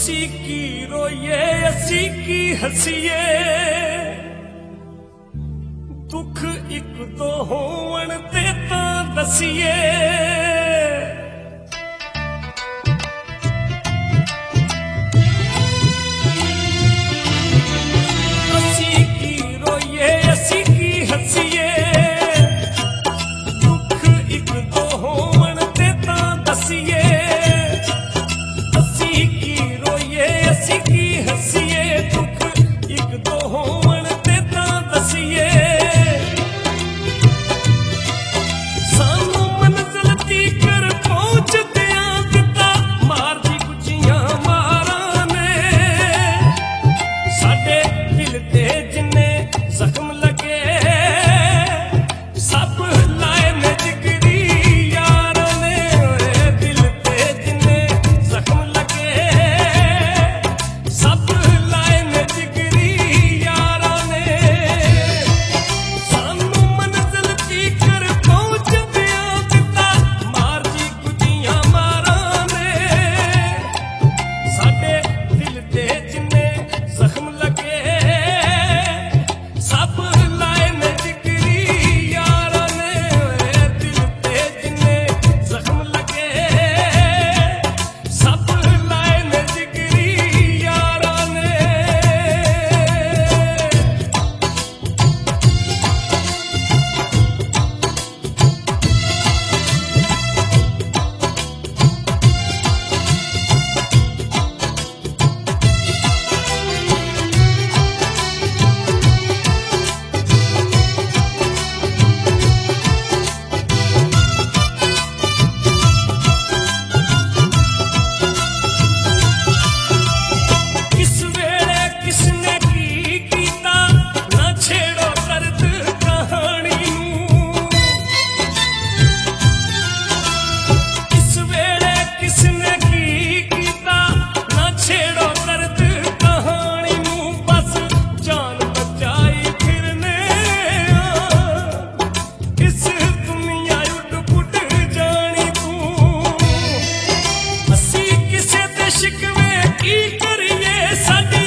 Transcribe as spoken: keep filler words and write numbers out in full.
ਅਸੀਂ ਕੀ ਰੋਈਏ ਅਸੀਂ ਕੀ ਹੱਸੀਏ, ਦੁੱਖ ਇੱਕ ਦੋ ਹੋਣ ਤੇ ਤਾਂ ਦਸੀਏ। ਅਸੀਂ ਕੀ ਰੋਈਏ ਅਸੀਂ ਕੀ ਹੱਸੀਏ, ਦੁੱਖ ਇੱਕ ਦੋ ਹੋਣ ਤੇ ਤਾਂ ਦਸੀਏ। ਅਸੀਂ ਕੀ ਰੋਈਏ ਅਸੀਂ ਕੀ ਹੱਸੀਏ, ਦੁੱਖ ਇੱਕ ਦੋ ਹੋਣ ਤੇ ਤਾਂ ਦਸੀਏ। ਸਾਨੂੰ ਮੰਜ਼ਿਲ ਤੀਕਰ ਪਹੁੰਚਦਿਆਂ ਦਿੱਤਾ ਮਾਰ ਦੀ ਗੁੱਝੀਆਂ ਮਾਰਾਂ ਨੇ, ਸਾਡੇ ਦਿਲ ਤੇ ਜਿੰਨੇ ਜ਼ਖਮ ਲੱਗੇ ਸਭ ਲਾਏ ਨੇ ਜਿਗਰੀ ਯਾਰਾਂ ਨੇ। ਓਏ ਦਿਲ ਤੇ ਜਿੰਨੇ ਜ਼ਖਮ ਲੱਗੇ ਸਭ ਲਾਏ ਨੇ ਜਿਗਰੀ ਯਾਰਾਂ ਨੇ। ਸਾਨੂੰ ਮੰਜ਼ਿਲ ਤੀਕਰ ਪਹੁੰਚਦਿਆਂ ਦਿੱਤਾ ਮਾਰ ਦੀ ਗੁੱਝੀਆਂ ਮਾਰਾਂ ਨੇ, ਸਾਡੇ ਦਿਲ ਤੇ ਜਿੰਨੇ ਜ਼ਖਮ ਲੱਗੇ ਸਭ ਲਾਏ ਨੇ ਜਿਗਰੀ ਯਾਰਾਂ ਨੇ। ਓਏ ਦਿਲ ਤੇ ਜਿੰਨੇ ਜ਼ਖਮ ਲੱਗੇ ਸਭ ਲਾਏ ਨੇ ਜਿਗਰੀ ਯਾਰਾਂ ਨੇ। ਕਿਸ ਵੇਲੇ ਕਿਸਨੇ ਕੀ ਕੀਤਾ ਨਾ ਛੇੜੋ ਦਰਦ ਕਹਾਣੀ ਨੂੰ। ਕਿਸ ਵੇਲੇ ਕਿਸਨੇ ਕੀ ਕੀਤਾ ਨਾ ਛੇੜੋ ਦਰਦ ਕਹਾਣੀ ਨੂੰ। ਬਸ ਜਾਨ ਬਚਾਈ ਫਿਰਨੇ ਆ ਇਸ ਦੁਨੀਆ ਉੱਡ ਪੁੱਟ ਜਾਣੀ ਤੂੰ। ਅਸੀਂ ਕਿਸੇ ਦੇ ਸ਼ਿਕਵੇ ਕੀ ਕਰੀਏ, ਸਾਡੀ